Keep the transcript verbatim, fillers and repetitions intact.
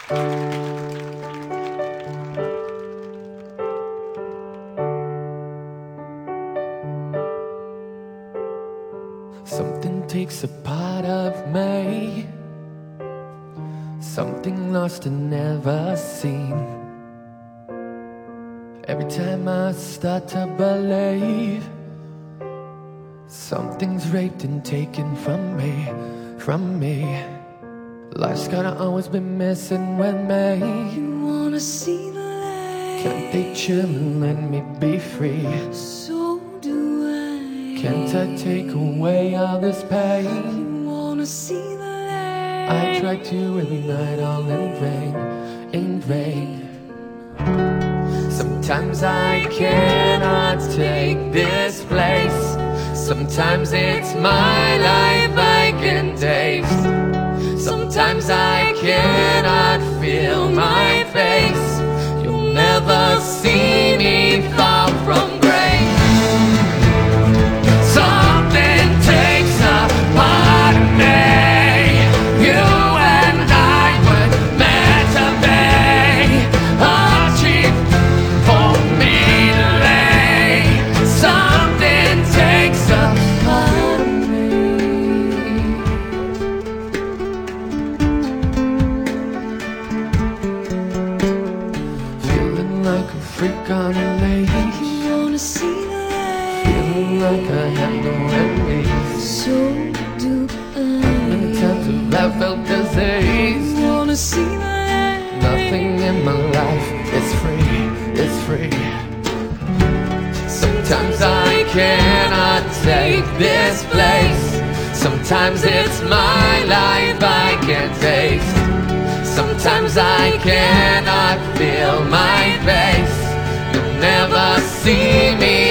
Something takes a part of me, something lost and never seen. Every time I start to believe, something's raped and taken from me, from me. Life's gotta always be messing with me. You wanna see the light? Can't they chill and let me be free? So do I. Can't I take away all this pain? You wanna see the light? I try to every night, all in vain, in vain. Sometimes I cannot take this place. Sometimes it's my life I can taste. Sometimes I cannot feel my face. You'll never see me far from grace. Something takes a part of me. You and I were meant to be. A cheap for me to lay. Something takes a part of me. Feeling like a freak on a leash. You wanna see the light? Feeling like I have no enemies. So do Many I. times I've felt disease. You wanna see the light? Nothing in my life is free, it's free. Sometimes I cannot take this place. Sometimes it's my life I can't taste. Sometimes I cannot feel my face. You'll never see me